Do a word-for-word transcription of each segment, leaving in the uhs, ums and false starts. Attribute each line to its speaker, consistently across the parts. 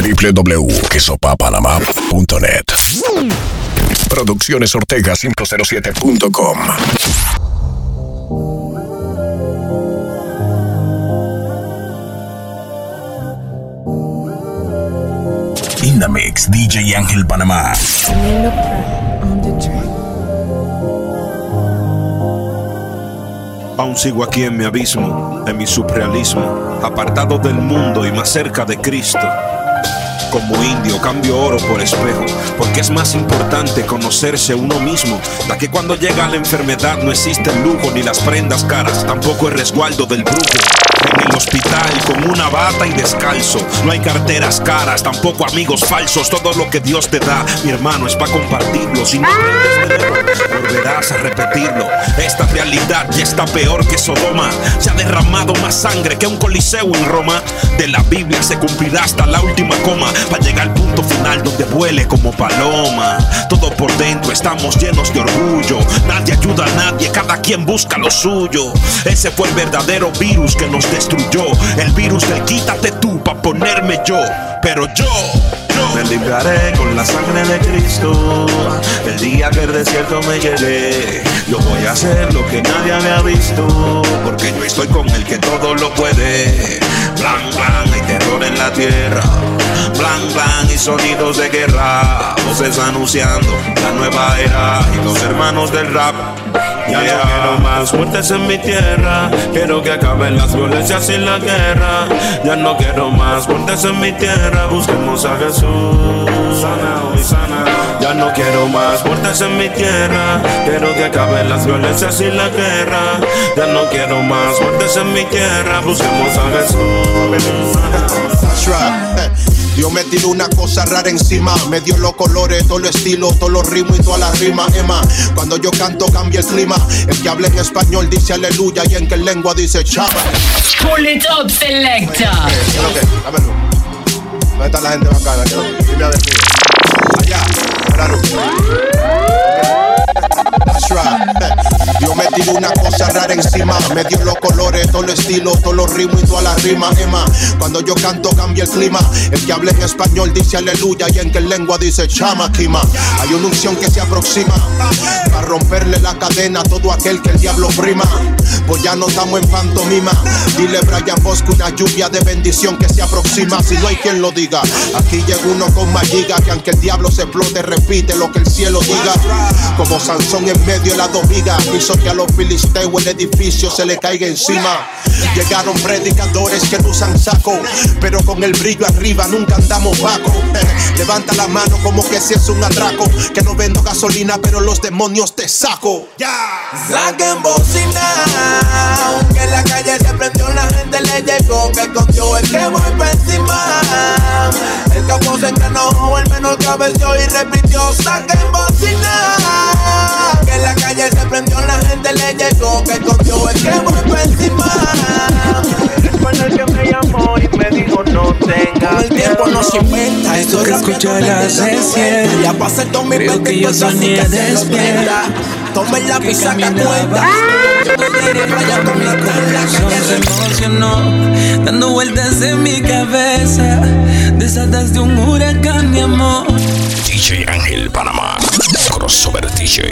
Speaker 1: w w w punto queso pa panamá punto net. Producciones Ortega cinco cero siete punto com. In the mix, D J Ángel Panamá.
Speaker 2: Aún sigo aquí en mi abismo, en mi surrealismo, apartado del mundo y más cerca de Cristo. Como indio cambio oro por espejo, porque es más importante conocerse uno mismo. Ya que cuando llega la enfermedad no existe el lujo ni las prendas caras, tampoco el resguardo del brujo. En el hospital con una bata y descalzo, no hay carteras caras, tampoco amigos falsos. Todo lo que Dios te da, mi hermano, es para compartirlo. Si no aprendes de nuevo, volverás a repetirlo. Esta realidad ya está peor que Sodoma. Se ha derramado más sangre que un coliseo en Roma. De la Biblia se cumplirá hasta la última coma, para llegar al punto final donde vuele como paloma. Todo por dentro estamos llenos de orgullo. Nadie ayuda a nadie, cada quien busca lo suyo. Ese fue el verdadero virus que nos destruyó. El virus del quítate tú pa' ponerme yo. Pero yo, yo me libraré con la sangre de Cristo. El día que el desierto me llegue, yo voy a hacer lo que nadie había visto, porque yo estoy con el que todo lo puede. Blan, blan, hay terror en la tierra. Blan, blan y sonidos de guerra. Voces anunciando la nueva era y los hermanos del rap. Ya yeah. No quiero más muertes en mi tierra. Quiero que acaben las violencias y la guerra. Ya no quiero más muertes en mi tierra. Busquemos a Jesús, sana hoy, sana. Ya no quiero más muertes en mi tierra. Quiero que acaben las violencias y la guerra. Ya no quiero más muertes en mi tierra. Busquemos a Jesús.
Speaker 3: That's right. Dios me tiró una cosa rara encima. Me dio los colores, todo el estilo, todos los ritmos y todas las rimas. Emma, cuando yo canto cambia el clima. El que habla en español dice aleluya y en que lengua dice chama.
Speaker 4: Pull it up, selecta.
Speaker 3: Dámelo. ¿Dónde está la gente bacana? Dime a ver. Allá, claro. That's right. Dios me tiró una cosa rara encima. Me dio los colores, todo el estilo, todos los ritmos y todas las rimas. Emma, cuando yo canto cambia el clima. El que habla en español dice aleluya y en que lengua dice chama, quima. Hay una unción que se aproxima para romperle la cadena a todo aquel que el diablo prima. Pues ya no estamos en pantomima. Dile Brian Bosco una lluvia de bendición que se aproxima. Si no hay quien lo diga, aquí llega uno con más giga, que aunque el diablo se explote repite lo que el cielo diga. Como Sansón en medio de la dos vigas, hizo que a los filisteos el edificio se le caiga encima. Llegaron predicadores que no usan saco, pero con el brillo arriba nunca andamos vago. Levanta la mano como que si es un atraco, que no vendo gasolina pero los demonios te saco.
Speaker 5: Yeah. Saquen bocina, que en la calle se prendió, la gente le llegó, que con Dios es que voy por encima. El capo se engranó, el menor cabeció y repitió. Saquen bocina, que en la calle se prendió, la gente le llegó, que con Dios es que voy por encima.
Speaker 6: Recuerda el que me llamó y me dijo no tengas.
Speaker 5: El tiempo no se inventa,
Speaker 7: esto que escucharás es cierto.
Speaker 5: Ya pasé el dos mil veinte,
Speaker 7: creo que yo soñé despierta.
Speaker 5: Toma el lápiz, saca cuenta.
Speaker 7: Se emocionó, dando vueltas en mi cabeza. Desatas de un huracán, mi amor.
Speaker 1: D J Ángel Panamá, Crossover D J.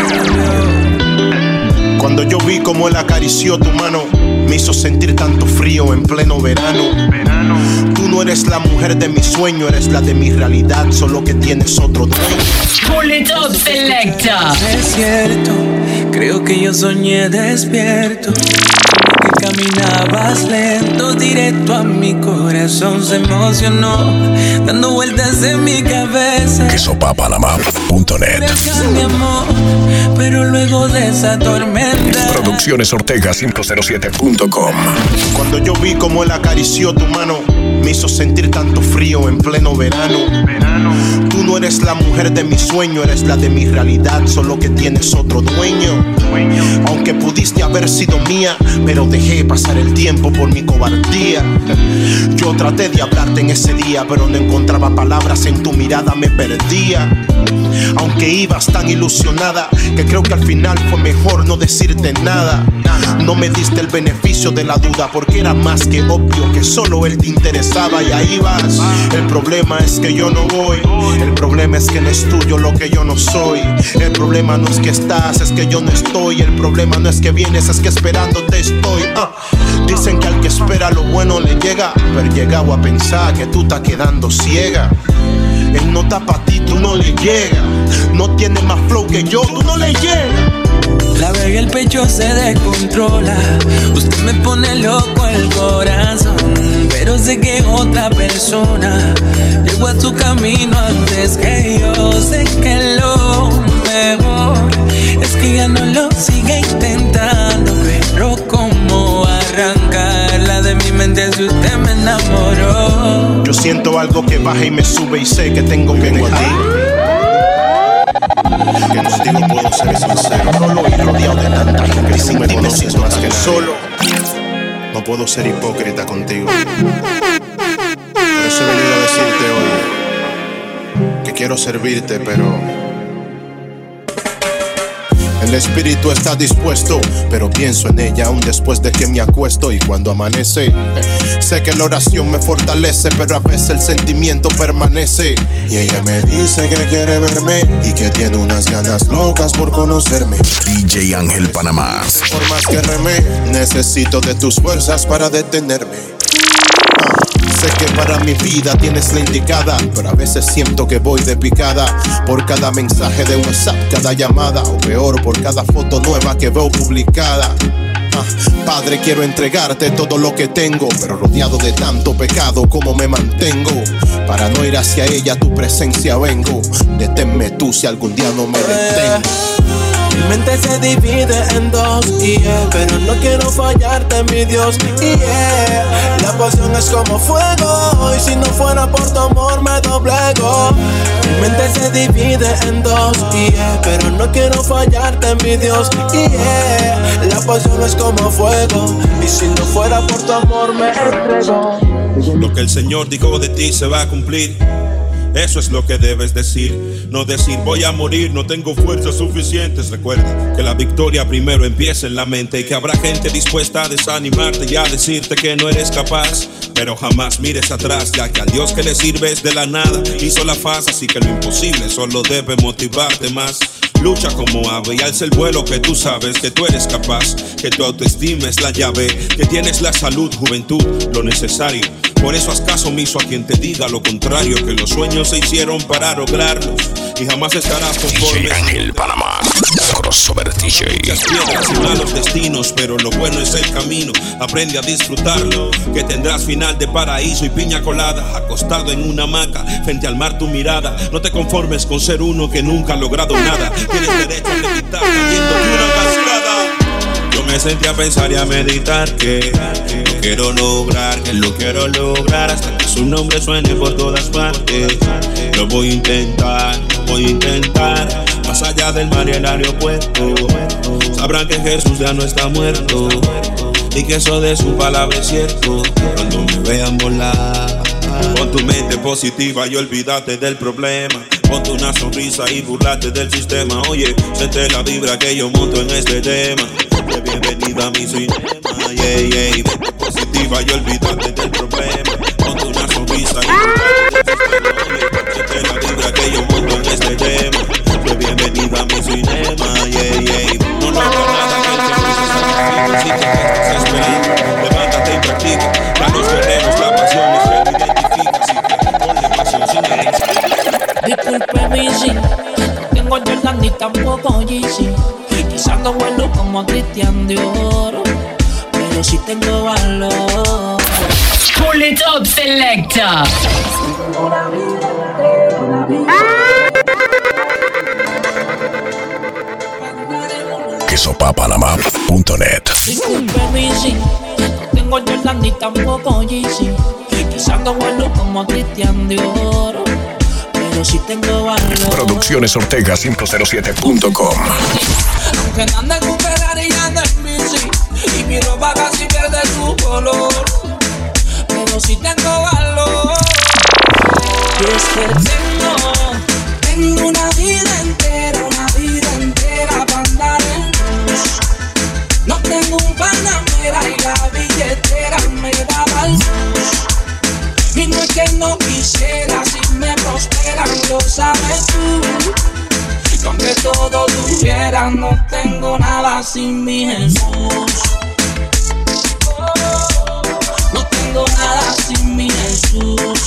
Speaker 3: Cuando yo vi como él acarició tu mano, me hizo sentir tanto frío en pleno verano. Tú no eres la mujer de mi sueño, eres la de mi realidad, solo que tienes otro dueño.
Speaker 4: Pull it up, selecta.
Speaker 7: Es cierto, creo que yo soñé despierto. Como que caminabas lento, directo a mi corazón. Se emocionó, dando vueltas en mi cabeza.
Speaker 1: queso pa panamá punto net.
Speaker 7: Mi amor, pero luego de esa tormenta.
Speaker 1: Producciones Ortega cinco cero siete punto com.
Speaker 3: Cuando yo vi como él acarició tu mano, me hizo sentir tanto frío en pleno verano. Tú no no eres la mujer de mi sueño, eres la de mi realidad, solo que tienes otro dueño. Aunque pudiste haber sido mía, pero dejé pasar el tiempo por mi cobardía. Yo traté de hablarte en ese día, pero no encontraba palabras, en tu mirada me perdía. Aunque ibas tan ilusionada, que creo que al final fue mejor no decirte nada. No me diste el beneficio de la duda, porque era más que obvio que solo él te interesaba, y ahí vas. El problema es que yo no voy, el problema es que no es tuyo lo que yo no soy. El problema no es que estás, es que yo no estoy. El problema no es que vienes, es que esperándote estoy. uh. Dicen que al que espera lo bueno le llega, pero he llegado a pensar que tú estás quedando ciega. Él no está pa' ti, tú no le llegas. No tiene más flow que yo, tú no le llegas.
Speaker 7: La veo y el pecho se descontrola. Usted me pone loco el corazón, pero sé que otra persona llegó a tu camino antes que yo. Sé que lo mejor es que ya no lo siga intentando, pero cómo arrancarla de mi mente si usted me enamoró.
Speaker 3: Yo siento algo que baja y me sube y sé que tengo que dejar. Que contigo puedo ser sincero, solo y rodeado de tanta gente que sin me conoces más que solo. No puedo ser hipócrita contigo. Por eso he venido a decirte hoy que quiero servirte, pero el espíritu está dispuesto, pero pienso en ella aún después de que me acuesto. Y cuando amanece, eh, sé que la oración me fortalece, pero a veces el sentimiento permanece. Y ella me dice que quiere verme y que tiene unas ganas locas por conocerme.
Speaker 1: D J Ángel Panamá.
Speaker 3: Por más que remé, necesito de tus fuerzas para detenerme. Sé que para mi vida tienes la indicada, pero a veces siento que voy de picada por cada mensaje de WhatsApp, cada llamada, o peor, por cada foto nueva que veo publicada. Ah, Padre, quiero entregarte todo lo que tengo, pero rodeado de tanto pecado, ¿cómo me mantengo? Para no ir hacia ella, tu presencia vengo. Deténme tú si algún día no me detengo.
Speaker 5: Mi mente se divide en dos, yeah, pero no quiero fallarte, mi Dios, yeah. La pasión es como fuego, y si no fuera por tu amor me doblego. Mi mente se divide en dos, yeah, pero no quiero fallarte, mi Dios, yeah. La pasión es como fuego, y si no fuera por tu amor me entrego.
Speaker 2: Lo que el Señor dijo de ti se va a cumplir. Eso es lo que debes decir, no decir voy a morir, no tengo fuerzas suficientes. Recuerda que la victoria primero empieza en la mente y que habrá gente dispuesta a desanimarte y a decirte que no eres capaz. Pero jamás mires atrás, ya que al Dios que le sirves de la nada hizo la faz, así que lo imposible solo debe motivarte más. Lucha como ave y alza el vuelo, que tú sabes que tú eres capaz, que tu autoestima es la llave, que tienes la salud, juventud, lo necesario. Por eso haz caso omiso a quien te diga lo contrario, que los sueños se hicieron para lograrlos y jamás estarás conforme.
Speaker 1: D J Ángel Panamá, Crossover D J.
Speaker 2: Muchas piedras y malos destinos, pero lo bueno es el camino. Aprende a disfrutarlo, que tendrás final de paraíso y piña colada, acostado en una hamaca, frente al mar tu mirada. No te conformes con ser uno que nunca ha logrado nada. Tienes derecho a meditar cayendo de una cascada. Yo me sentí a pensar y a meditar que lo quiero lograr, que lo quiero lograr hasta que su nombre suene por todas partes. Lo voy a intentar, lo voy a intentar, más allá del mar y el aeropuerto. Sabrán que Jesús ya no está muerto y que eso de su palabra es cierto. Cuando me vean volar, pon tu mente positiva y olvídate del problema. Ponte una sonrisa y burlate del sistema. Oye, siente la vibra que yo monto en este tema. Bienvenida a mi cinema, yeah, yeah. Mente positiva y olvídate del problema. Ponte una sonrisa y burlate del sistema. Oye, siente la vibra que yo monto en este tema. Bienvenida a mi cinema, yeah, yeah. No logra nada que el que se sacrifica. Si te estás esperando, levántate y practica. Danos guerreros, la pasión es que te identifica. Así que ponle pasión sin herencia.
Speaker 8: Disculpe mi sí, no tengo Jordan ni tampoco Yeezy. Quizás no vuelo como a Cristian Dior, pero sí tengo valor.
Speaker 4: Pull it up, selector.
Speaker 1: quesopa panamá punto net.
Speaker 8: Disculpe mi sí, no tengo Jordan ni tampoco Yeezy. Quizás no vuelo como a Cristian Dior, pero pero sí tengo valor.
Speaker 1: Producciones Ortega cinco cero siete punto com.
Speaker 8: Aunque no ande en un Ferrari y ande en bici, y mi ropa casi pierde su color, pero sí tengo valor. Y es que tengo, tengo una vida entera, una vida entera para andar en luz. No tengo un Panamera y la billetera me da el luz. Y no es que no quisiera, si me prosperan, lo sabes tú. Y aunque todo tuviera, no tengo nada sin mi Jesús. No tengo nada sin mi Jesús.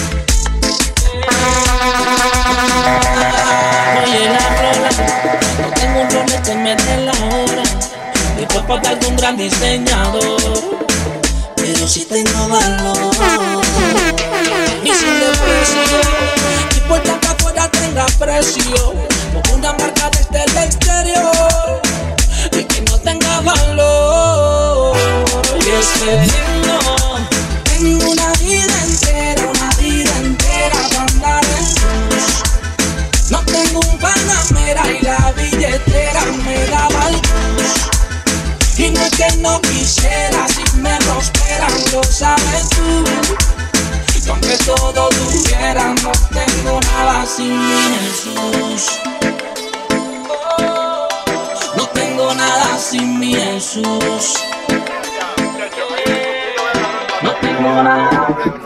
Speaker 8: Oye la rola, no tengo un Rolex que me dé la hora, ni por de algún gran diseñador, pero sí tengo valor. Y sin desprecio, no importa que afuera tenga precio, como una marca desde el exterior, y que no tenga valor. Y es que no, tengo una vida entera, una vida entera para andar en luz. No tengo un Panamera y la billetera me daba el luz. Y no es que no quisiera, si me prosperan, lo sabes tú. Y aunque todo tuviera, no tengo nada sin mi Jesús. No tengo nada sin mi Jesús. No tengo nada.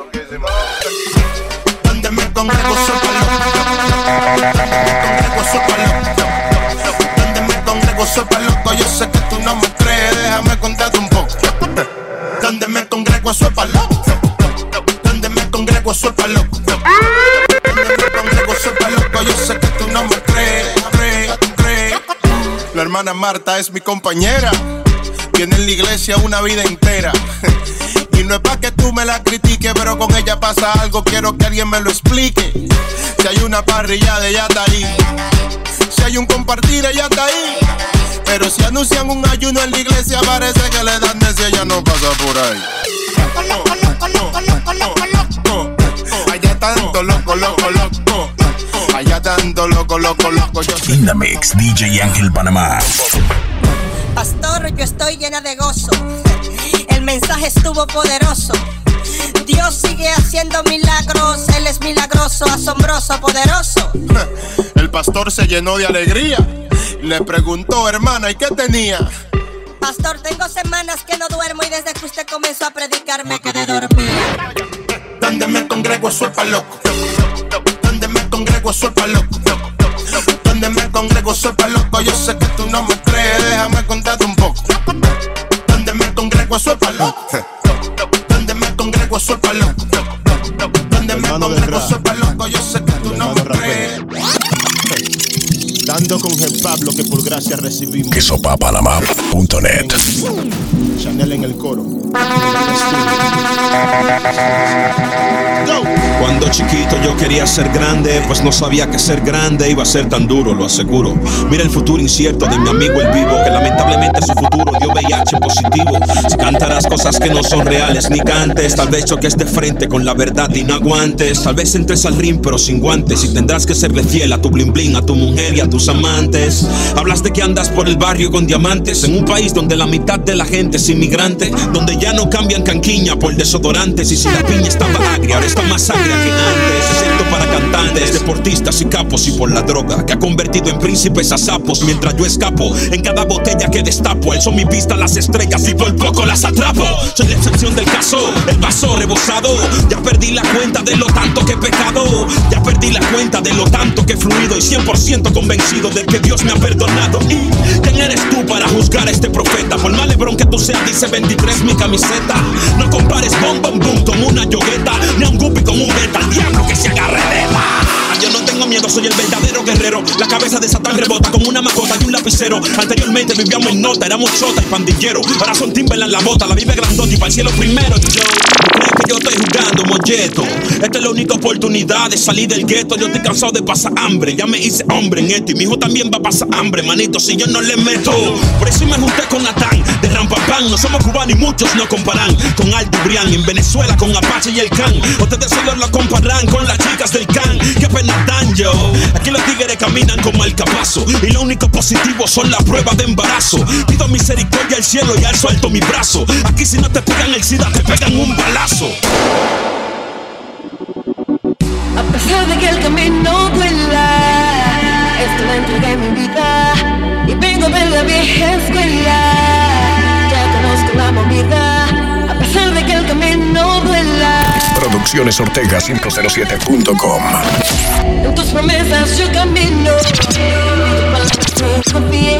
Speaker 3: Donde me congrego soy palo. Congrego soy palo. Donde me congrego soy palo. Yo sé que tú no me crees, déjame contarte un poco. Donde me congrego soy palo. Donde me congrego soy palo. Donde me congrego soy palo. Yo sé que tú no me crees, crees, crees. La hermana Marta es mi compañera. Tiene en la iglesia una vida entera. Y no es pa' que tú me la critiques, pero con ella pasa algo, quiero que alguien me lo explique. Si hay una parrillada, ella está ahí. Si hay un compartir, ella está ahí. Pero si anuncian un ayuno en la iglesia, parece que le dan de si ella no pasa por ahí. Allá tanto loco, loco, loco. Allá tanto loco, loco, loco.
Speaker 1: In the mix, D J Ángel Panamá.
Speaker 9: Pastor, yo estoy llena de gozo. El mensaje estuvo poderoso. Dios sigue haciendo milagros. Él es milagroso, asombroso, poderoso.
Speaker 3: El pastor se llenó de alegría. Le preguntó, hermana, ¿y qué tenía?
Speaker 9: Pastor, tengo semanas que no duermo y desde que usted comenzó a predicar me quedé dormida.
Speaker 3: Donde me congrego soy pa' loco. Donde me congrego soy pa' loco. Donde me congrego soy pa' loco. Yo sé que tú no me crees, déjame contarte un poco. Donde me congrego soy pa' loco. Donde me congrego soy pa' loco. Donde me congrego soy pa' loco. Yo sé que tú no me crees. Dando con el Pablo que por gracia recibimos.
Speaker 1: Quesopapanamá punto net.
Speaker 3: Chanel en el coro.
Speaker 2: Cuando chiquito yo quería ser grande, pues no sabía que ser grande iba a ser tan duro, lo aseguro. Mira el futuro incierto de mi amigo el vivo, que lamentablemente su futuro dio V I H positivo. Si cantarás cosas que no son reales ni cantes, tal vez choques de frente con la verdad y no aguantes. Tal vez entres al ring pero sin guantes, y tendrás que serle fiel a tu bling bling, a tu mujer y a tus amantes. Hablas de que andas por el barrio con diamantes, en un país donde la mitad de la gente es inmigrante, donde ya no cambian canquiña por desodorantes, y si la piña estaba agria, ahora está más agria que antes. Excepto para cantantes, deportistas y capos, y por la droga que ha convertido en príncipes a sapos. Mientras yo escapo en cada botella que destapo, alzo mi vista a las estrellas y por poco las atrapo. Soy la excepción del caso, el vaso rebosado. Ya perdí la cuenta de lo tanto que he pecado, ya perdí la cuenta de lo tanto que he fluido, y cien por ciento convencido de que Dios me ha perdonado. ¿Y quién eres tú para juzgar a este profeta? Por más lebrón que tú seas, dice veintitrés mi camiseta. No compares bom bom boom con una yogueta, ni a un guppy con un beta. Al diablo que se agarre de más. Yo no tengo miedo miedo, soy el verdadero guerrero. La cabeza de Satán rebota como una mascota y un lapicero. Anteriormente vivíamos en nota, éramos chota y pandillero. Ahora son Timberland la bota, la vive grandota y para el cielo primero. Yo, ¿tú crees que yo estoy jugando, molleto? Esta es la única oportunidad de salir del gueto. Yo estoy cansado de pasar hambre, ya me hice hombre en esto. Y mi hijo también va a pasar hambre, manito, si yo no le meto. Por eso me junté con Natán, de Rampapán. No somos cubanos y muchos no comparan con Aldo Brian. En Venezuela con Apache y el Can. Ustedes solo lo compararán con las chicas del Can. Qué pena dan yo. Aquí los tigres caminan como el capazo. Y lo único positivo son las pruebas de embarazo. Pido misericordia al cielo y alzo alto mi brazo. Aquí si no te pegan el SIDA, te pegan un balazo.
Speaker 10: A pesar de que el camino duela, esto le entregué mi vida y vengo de la vieja escuela. Ya conozco la movida. A pesar de que el camino duela.
Speaker 1: Producciones Ortega cinco cero siete punto com.
Speaker 10: En tus promesas yo camino. Confíe.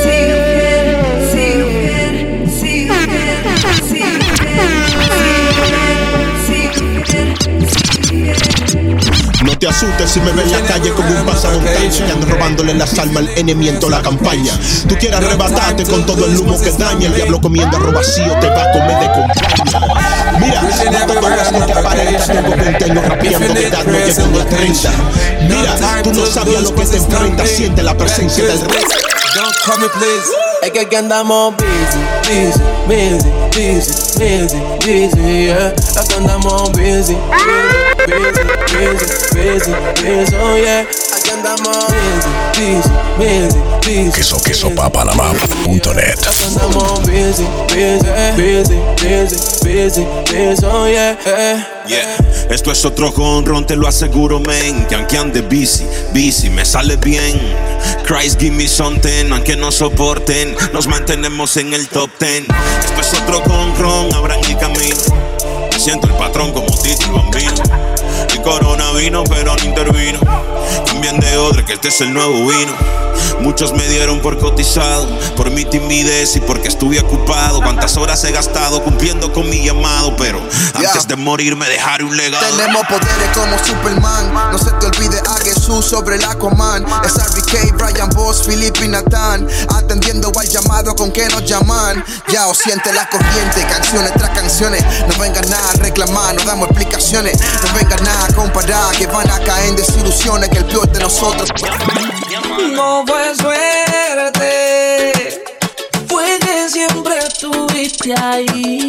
Speaker 3: No te asustes si me ves en la calle como un pasamontañas que ando robándole las almas al enemiento la campaña. Tú quieres arrebatarte con todo el humo que daña. El diablo comiendo arroz vacío te va a comer de compañía. Mira, no todas no te aparentas. Tengo veinte años rapeando de edad, no llego ni a treinta. Mira, tú no sabías lo que te enfrentas. Siente la presencia del rey.
Speaker 5: Don't call me please. Es que aquí andamos busy, busy, busy, busy, busy, busy, yeah. Aquí andamos busy, busy, busy, busy, busy, oh yeah. Aquí andamos busy, busy, busy, busy.
Speaker 1: Queso, queso, pa panamá punto net.
Speaker 5: Aquí andamos busy, busy, busy, busy, busy, busy, oh yeah.
Speaker 2: Yeah, esto es otro jonrón, te lo aseguro, men. Que aunque ande busy, busy, me sale bien. Christ give me something, aunque no soporten, nos mantenemos en el top ten. Esto es otro jonrón, abran el camino. Me siento el patrón como Tito el Bambino. El corona vino, pero no intervino. Cambien de odre, que este es el nuevo vino. Muchos me dieron por cotizado, por mi timidez y porque estuve ocupado. Cuántas horas he gastado cumpliendo con mi llamado, pero antes yeah. de morir me dejaré un legado.
Speaker 11: Tenemos poderes como Superman. No se te olvide a Jesús sobre la command. Es R B K, Brian Boss, Philip y Nathan, atendiendo al llamado con que nos llaman. Ya o siente la corriente, canciones tras canciones. No vengan nada a reclamar, no damos explicaciones. No vengan nada a comparar, que van a caer en desilusiones. Que el peor de nosotros
Speaker 8: no fue suerte, fue que siempre estuviste ahí.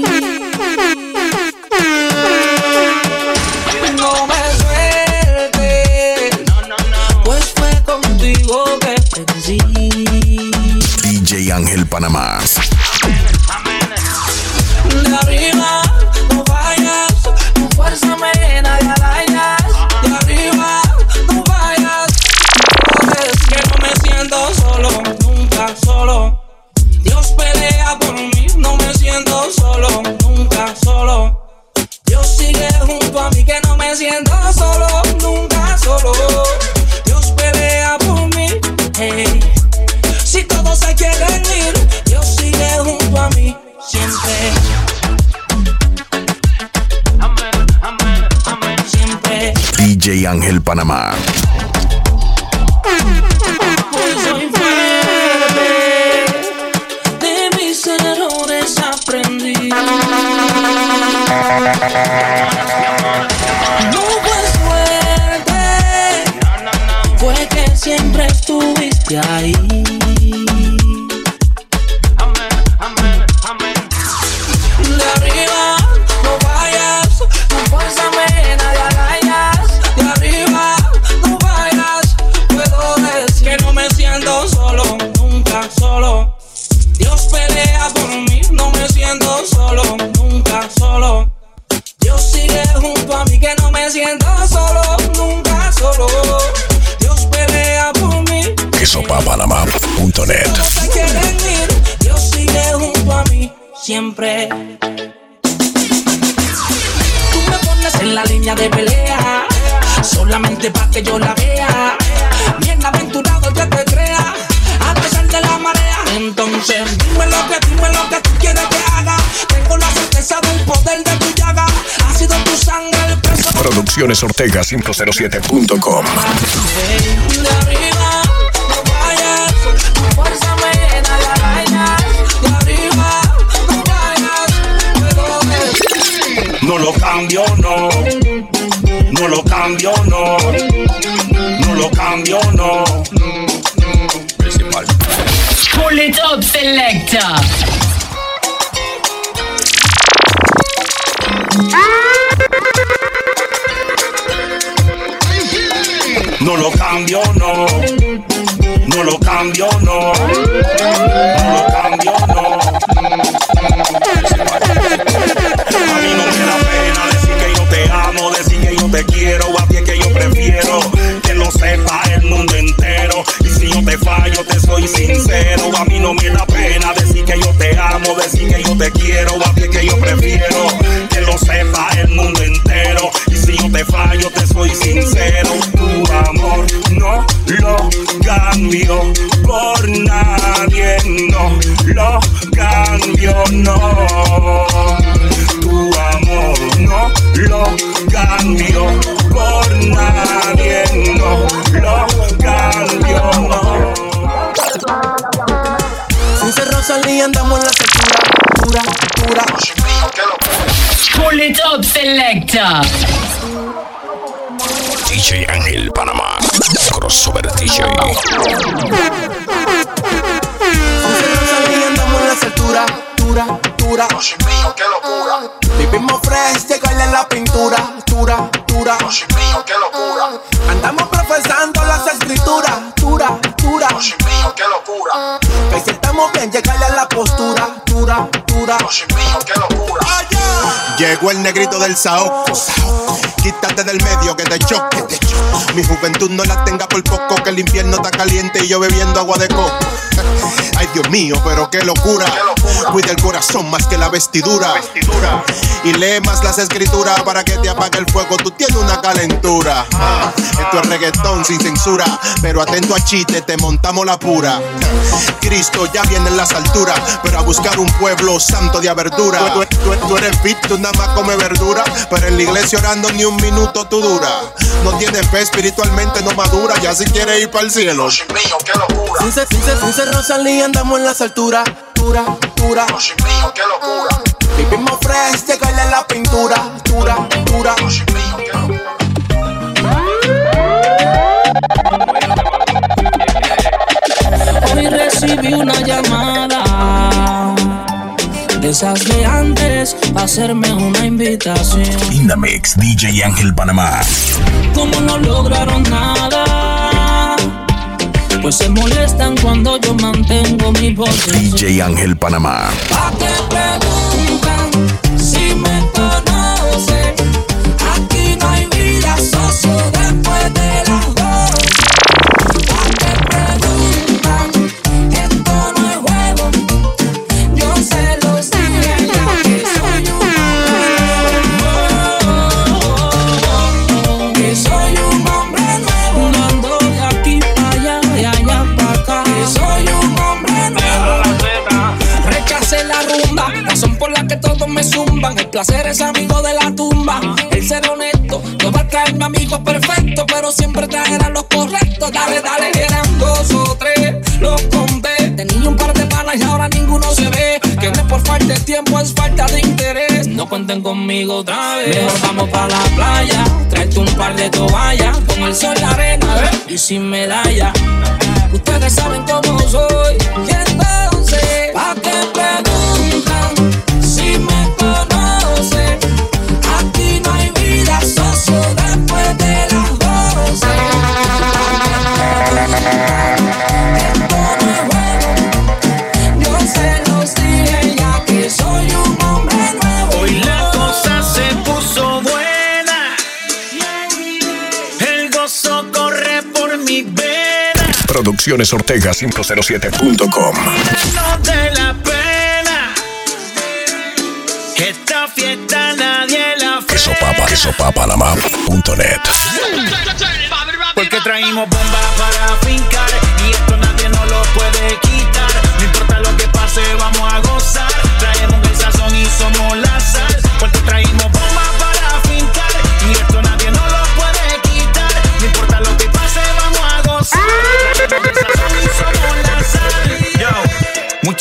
Speaker 8: No me suerte, pues fue contigo que crecí.
Speaker 1: D J Ángel Panamá.
Speaker 8: De arriba no vayas, tu fuerza me llena de arañas. De arriba no vayas, que no me siento solo, nunca solo. Dios pelea por mí, no me siento solo, nunca solo. Dios sigue junto a mí, que no me siento solo, nunca solo. Dios pelea por mí, hey. Si todos se quieren ir, Dios sigue junto a mí, siempre. Amén, amén, amén, siempre.
Speaker 1: D J Ángel Panamá.
Speaker 8: Hoy soy fuerte, de mis errores aprendí. No fue suerte, fue que siempre estuviste ahí. De arriba no vayas, tu fuerza me llena de arañas. De arriba no vayas, puedo decir que no me siento solo, nunca solo. Dios pelea por mí, no me siento solo, nunca solo. Dios sigue junto a mí, que no me siento solo, nunca solo. Dios pelea por mí.
Speaker 1: queso pa panamá punto net.
Speaker 8: No se quieren ir, Dios sigue junto a mí, siempre. Tú me pones en la línea de pelea, solamente pa' que yo la vea. Bienaventurado el que te crea, a pesar de la marea. Entonces dime lo que, dime lo que tú quieres que haga. Tengo la certeza del poder de tu llaga. Ha sido tu sangre el preso.
Speaker 1: Producciones Ortega cinco cero siete punto com.
Speaker 8: De arriba, no vayas, tu fuerza me llena la vaina. De arriba, no vayas, pero
Speaker 12: no lo cambio, no. No lo cambio, no. No lo cambio, no. Principal.
Speaker 4: Pull it up, selector.
Speaker 12: No lo cambio, no. No lo cambio, no. No lo cambio, no. A mí no me da pena decir que yo te amo, decir que yo te quiero, a ti es que yo prefiero que lo sepa el mundo entero. Y si yo te fallo, te soy sincero. A mí no me da pena decir que yo te amo, decir que yo te quiero, a ti es que yo prefiero que lo sepa el mundo entero. Y si yo te fallo, te soy sincero. Tu amor no lo cambio por nadie, no lo cambio, no. Tu amor no lo cambio por nadie, no lo cambio, no.
Speaker 5: Sin ser Rosalía andamos en la cintura, pura, pura.
Speaker 4: Pull it up, selector.
Speaker 1: D J Ángel Panamá. Crossover D J.
Speaker 5: Andamos en la altura, dura, dura.
Speaker 3: Dios mío, qué locura.
Speaker 5: Vivimos fresh, llegarle en la pintura, dura, dura.
Speaker 3: Dios mío, qué locura.
Speaker 5: Andamos profesando las escrituras, dura, dura.
Speaker 3: Dios mío, qué locura.
Speaker 5: Que si estamos bien, llegarle a la postura, dura, dura.
Speaker 3: Dios mío, qué locura. Llegó el negrito del Saoco. Quítate del medio que te choque. Mi juventud no la tenga por poco, que el infierno está caliente y yo bebiendo agua de coco. Ay, Dios mío, pero qué locura. Cuida el corazón más que la vestidura. Y lee más las escrituras para que te apague el fuego. Tú tienes una calentura. Esto es reggaetón sin censura, pero atento a chiste, te montamos la pura. Cristo ya viene en las alturas, pero a buscar un pueblo santo de verdura. Tú, tú, tú eres fit, tú nada más come verdura, pero en la iglesia orando ni un minuto tú dura. No tienes fe, espiritualmente no madura, ya si quieres ir para el cielo. Dios mío, qué locura.
Speaker 5: Sin ser, sin ser, sin ser Rosalía andamos en las alturas, dura, dura.
Speaker 3: Dios mío, qué locura.
Speaker 5: Vivimos fresh, llegarle en la pintura, dura, dura.
Speaker 3: Dios mío, qué locura.
Speaker 8: Hoy recibí una llamada de esas de antes para hacerme una invitación.
Speaker 1: In the mix, D J Ángel Panamá.
Speaker 8: Como no lograron nada, pues se molestan cuando yo mantengo mi voz.
Speaker 1: D J Ángel Panamá.
Speaker 8: ¿Pa' qué preguntan si me conocen? Aquí no hay vida, socio, después de las dos. ¿Pa' qué preguntan? Esto no es juego. Yo se los dije ya que soy un hombre nuevo. Que soy un hombre nuevo. No ando de aquí para allá, de allá para acá. Que soy un hombre nuevo. Rechacé la rumba, razón por la que todos me zumban. El placer es amigo de la tumba. El ser honesto no va a traerme amigos perfectos, pero siempre traerá los correctos. Dale, dale, eran dos o tres, los conté. Tenía un par de panas y ahora ninguno se ve. Que no es por falta de tiempo, es falta de interés. No cuenten conmigo otra vez. Mejor vamos pa' la playa, tráete un par de toallas. Con el sol, la arena y sin medalla. Ustedes saben cómo soy. Y entonces, ¿pa' qué preguntan si me conocen? Aquí no hay vida, socio, después de las doce. Esto no es juego. Yo se los dije ya que soy un hombre nuevo.
Speaker 13: Hoy la cosa se puso buena. El gozo corre por mi vena.
Speaker 1: Producciones Ortega cinco cero siete punto com.
Speaker 13: No de la pena. Esta fiesta nadie la frena.
Speaker 1: Queso papa, queso papa, Panamá punto net.
Speaker 13: Porque traímos bomba para fincar y esto nadie nos lo puede quitar. No importa lo que pase, vamos a gozar. Traemos el sazón y somos la sal. Porque traímos bomba para fincar y esto nadie nos lo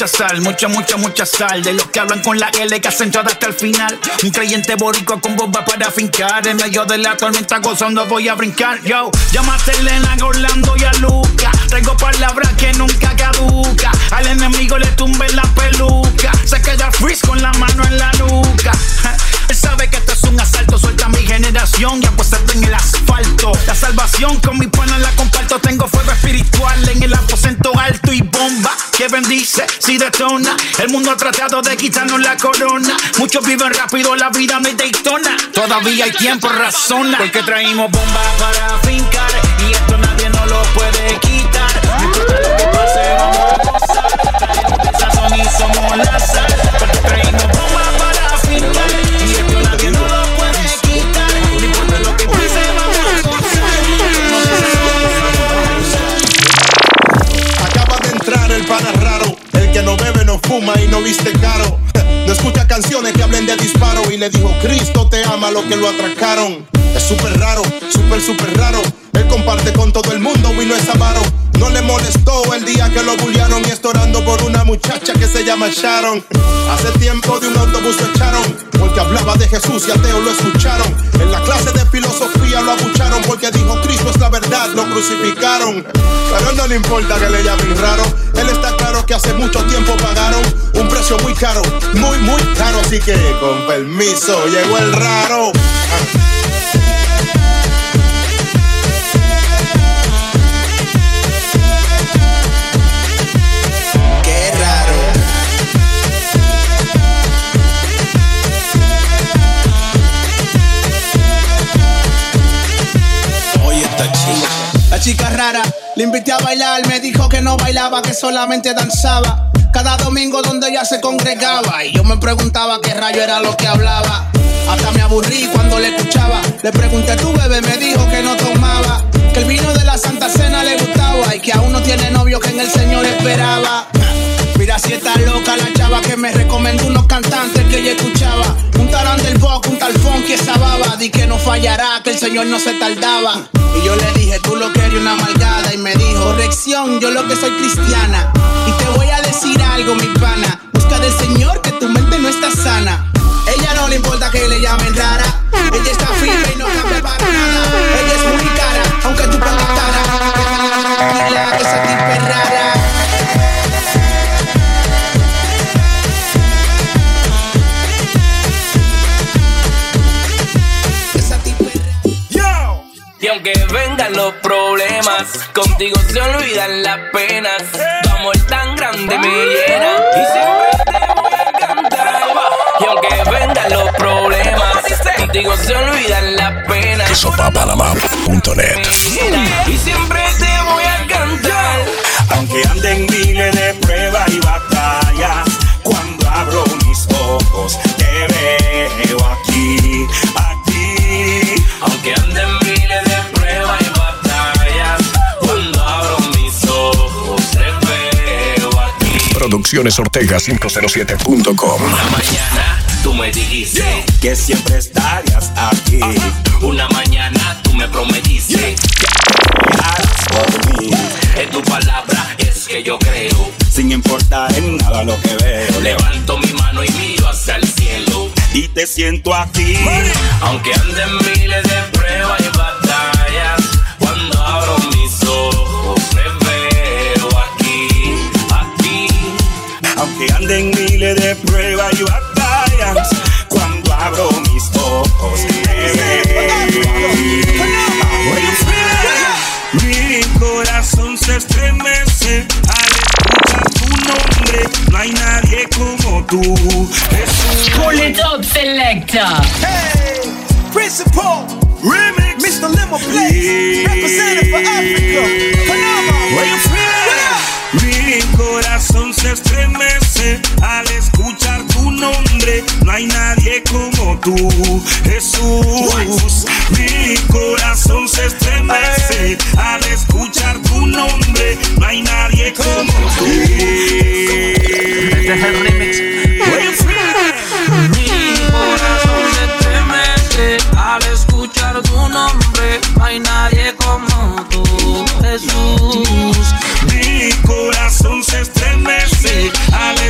Speaker 13: mucha sal, mucha, mucha, mucha sal. De los que hablan con la L que hacen todo hasta el final. Un creyente boricua con bomba para fincar. En medio de la tormenta gozando voy a brincar. Yo, llámate a Elena, a Orlando y a Luca. Traigo palabras que nunca caduca. Al enemigo le tumbe la peluca. Se queda freeze con la mano en la nuca. Él sabe que esto es un asalto. Suelta mi generación y apuéstate en el asfalto. La salvación con mi pana la comparto. Tengo fuego espiritual en el aposento alto y bomba que bendice si detona. El mundo ha tratado de quitarnos la corona. Muchos viven rápido, la vida no es Daytona. Todavía hay tiempo, razona. Porque traímos bombas para fincar y esto nadie nos lo puede quitar. No importa lo que pase, vamos a gozar. Traemos el sazón y somos la sal. Porque traímos bombas para fincar y esto nadie nos lo puede quitar. No importa lo que pase, vamos a gozar.
Speaker 3: Acaba de entrar el pana raro, el que no bebe, no fuma y no viste caro. No escucha canciones que hablen de disparo y le dijo Cristo te ama lo que lo atracaron. Es súper raro, súper, súper raro. Él comparte con todo el mundo y no es avaro. No le molestó el día que lo bullearon y está orando por una muchacha que se llama Sharon. Hace tiempo de un autobús lo echaron porque hablaba de Jesús y ateos lo escucharon. En la clase de filosofía lo abucharon porque dijo Cristo es la verdad, lo crucificaron. Pero no le importa que le llamen raro. Él está claro que hace mucho tiempo pagaron un precio muy caro, muy, muy caro. Así que con permiso llegó el raro. Ah.
Speaker 14: La chica rara, le invité a bailar, me dijo que no bailaba, que solamente danzaba. Cada domingo donde ella se congregaba y yo me preguntaba qué rayo era lo que hablaba. Hasta me aburrí cuando le escuchaba. Le pregunté, ¿tu bebé? Me dijo que no tomaba, que el vino de la Santa Cena le gustaba y que aún no tiene novio, que en el Señor esperaba. Mira si está loca la chava que me recomendó unos cantantes que ella escuchaba. Un tarán del Boc, un tal Funky, esa baba. Di que no fallará, que el Señor no se tardaba. Y yo le dije, tú lo que eres una malgada. Y me dijo, corrección, yo lo que soy cristiana. Y te voy a decir algo, mi pana. Busca del Señor que tu mente no está sana. Ella no le importa que le llamen rara. Ella está firme y no cambia para nada. Ella es muy cara, aunque tú pongas cara. Tranquila, que esa tipa es rara.
Speaker 15: Y aunque vengan los problemas, contigo se olvidan las penas. Tu amor tan grande me llena y siempre te voy a cantar. Y aunque vengan los problemas, contigo se olvidan las penas.
Speaker 1: sopa panamá punto net.
Speaker 15: Y siempre te voy a cantar.
Speaker 12: Aunque anden miles de pruebas y batallas, cuando abro mis ojos te veo aquí, aquí.
Speaker 15: Aunque anden miles de pruebas y batallas, cuando abro mis ojos te veo aquí.
Speaker 1: Producciones Ortega cinco cero siete punto com.
Speaker 15: Una mañana tú me dijiste
Speaker 12: que siempre estarías aquí.
Speaker 15: Uh-huh. Una mañana tú me prometiste que
Speaker 12: harás por mí.
Speaker 15: En tu palabra es que yo creo,
Speaker 12: sin importar en nada lo que veo.
Speaker 15: Levanto mi mano y miro hacia el cielo
Speaker 12: y te siento aquí.
Speaker 15: Aunque anden miles de pruebas y batallas, cuando abro mis ojos te veo aquí, aquí.
Speaker 12: Aunque anden miles de pruebas y batallas, cuando abro mis ojos te veo aquí. Mi corazón se estremece al escuchar tu nombre. No hay nadie como tú, Jesús.
Speaker 4: Pull it up, selector.
Speaker 14: Hey, Principal
Speaker 12: Remix,
Speaker 14: mister Limo Place, representing for Africa.
Speaker 12: Mi corazón se estremece al escuchar tu nombre. No hay nadie como tú, Jesús. Mi corazón se estremece al escuchar tu nombre. No hay nadie como tú.
Speaker 15: Este es el remix. Mi corazón se estremece al escuchar tu nombre. No hay nadie como tú, Jesús.
Speaker 12: Mi corazón se estremece al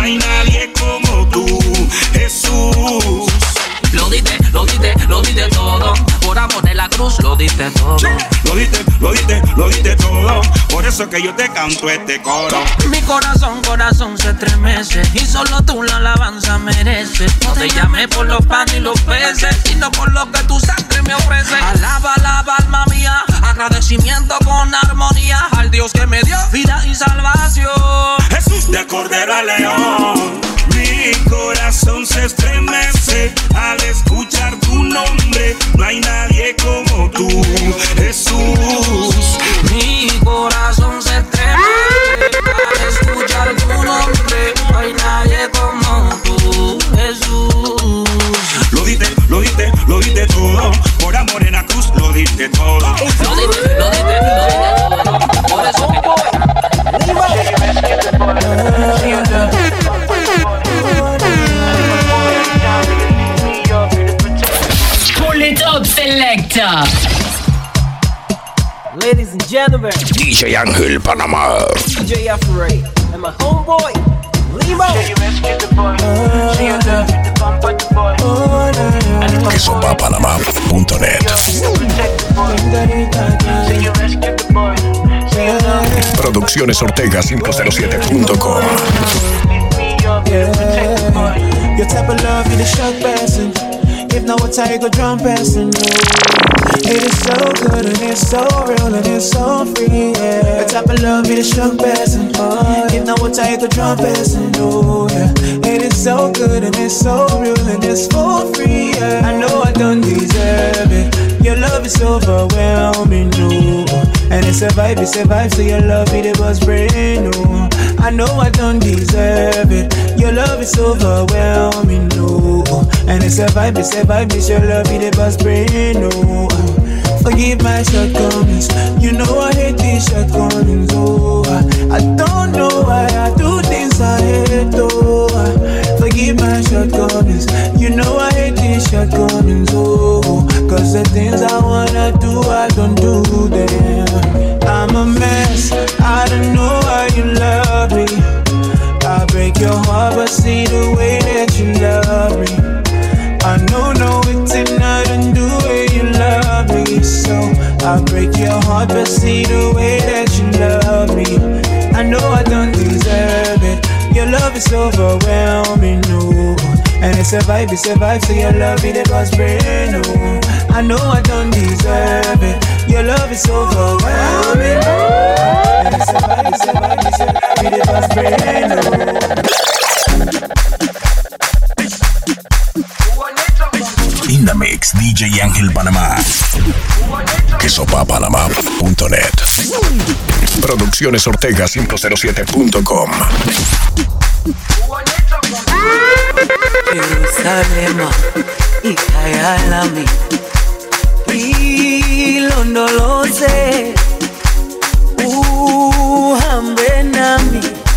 Speaker 12: hay nadie como tú, Jesús.
Speaker 15: Lo diste, lo diste, lo diste todo. Por amor de la cruz, lo diste todo.
Speaker 12: Lo diste, lo diste, lo diste todo. Por eso que yo te canto este coro.
Speaker 15: Mi corazón, corazón se estremece y solo tú la alabanza mereces. No te llamé por los panes y los peces, sino por lo que tu sangre me ofrece. Alaba, alaba, alma mía, agradecimiento con armonía al Dios que me dio vida y salvación.
Speaker 12: Jesús de Cordero a León, mi corazón se estremece al escuchar tu nombre. No hay nadie como tú, Jesús.
Speaker 15: Mi corazón se estremece al escuchar tu nombre. No hay nadie como tú, Jesús.
Speaker 12: Lo diste, lo diste, lo diste todo. Por amor en la cruz lo diste todo.
Speaker 15: Lo diste, lo diste, lo diste todo. Por eso que yo
Speaker 4: Pull it up, selector.
Speaker 16: Ladies and gentlemen,
Speaker 1: D J Ángel Panamá.
Speaker 16: D J Afraid and my homeboy Limo.
Speaker 1: Quesopa Panamá punto net. Producciones Ortega cinco cero siete punto com.
Speaker 17: Your type of love, you the shot person. If not, what I go drum person. It is so good and it's so real and it's so free. Yeah. Your type of love, you the shot person. If not, what I go drum person. Oh yeah. It is so good and it's so real and it's for free. Yeah. I know I don't deserve it. Your love is overwhelming, no. And it's a vibe, it's a vibe, so your love it, it was brain, no. I know I don't deserve it. Your love is overwhelming, no. And it's a vibe, it's a vibe, it's your love it, it was brain, no. Forgive my shortcomings, you know I hate these shortcomings, oh. I don't know why I do things I hate, oh. Forgive my shortcomings, you know I hate these shortcomings, oh. Cause the things I wanna do, I don't do them. I'm a mess, I don't know why you love me. I break your heart, but see the way that you love me. I know, no, it's not undo way you love me. So I break your heart, but see the way that you love me. I know I don't deserve it. Your love is overwhelming, no. And it's a vibe, it's a vibe, so your love it, it was brain, no. I know I don't deserve it. Your love is overwhelming, no. And it's a vibe, it's a vibe, it's a love it, it was brain, no.
Speaker 1: In the mix, D J Ángel Panamá. Quesopa Panamá punto net. Producciones Ortega cinco cero siete punto com.
Speaker 18: Jerusalema ikayalami ilondoloze uhambe nami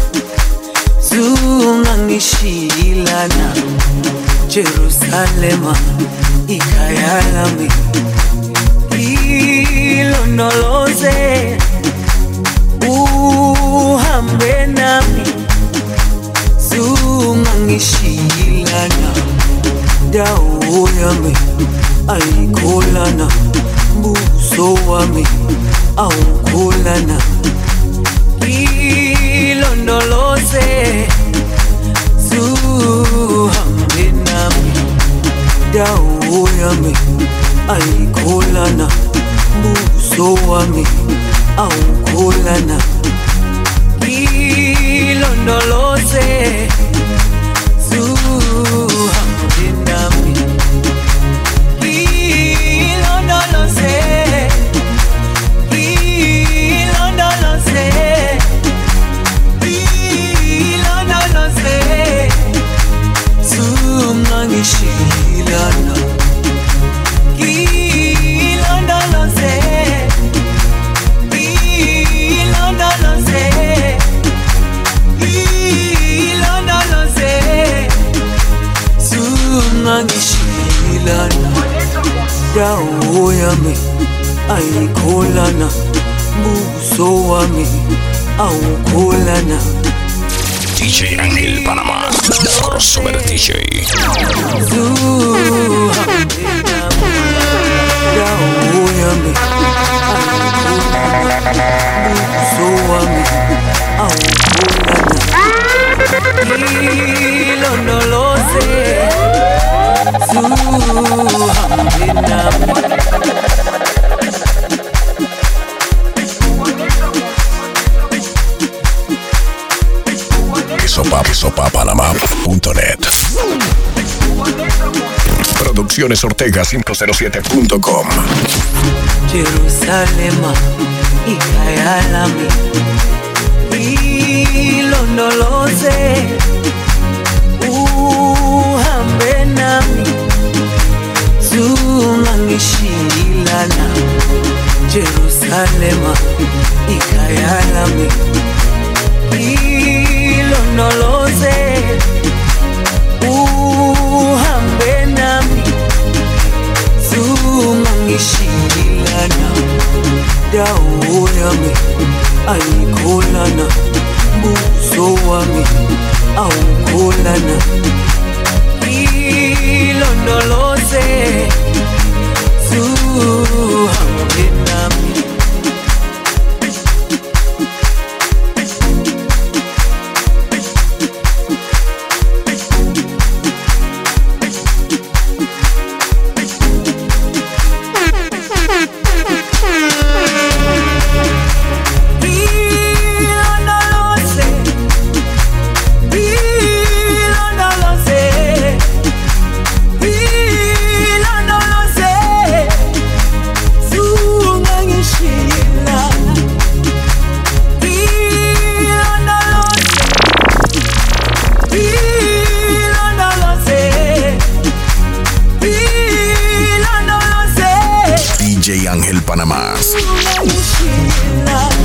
Speaker 18: zungangishilana. Jerusalema ikayalami ilondoloze uhambe nami zungangishilana. Dawo yami ayikholana, buso wami awukholana. Ilondoloze zuhambe nami. Dawo yami ayikholana, buso wami awukholana. Ilondoloze zuhambe nami. Ilondoloze, ilondoloze, ilondoloze zungangishilana. Ilondoloze, ilondoloze, ilondoloze zungangishilana. Dawo yami ayikholana, buso wami awukholana.
Speaker 1: D J Ángel Panamá, Crossover D J.
Speaker 18: Hilo no lo sé.
Speaker 1: Sopa, sopa panamá punto net. Producciones Ortega cinco cero siete punto com.
Speaker 18: Jerusalem y Kayalami. Hilo no lo sé. Uhambe nami zungangishilana. Jerusalem y Kayalami. Hilo no lo sé. Uhambe nami zungangishilana. Dawo yami ayikholana, buso wami awukholana. Hilo no lo sé. Zuhambe nami.
Speaker 1: D J Ángel Panamá.